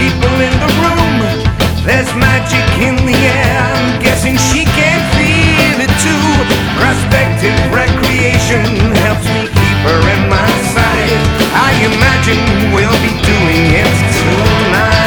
people in the room. There's magic in the air. I'm guessing she can feel it too. Prospective record.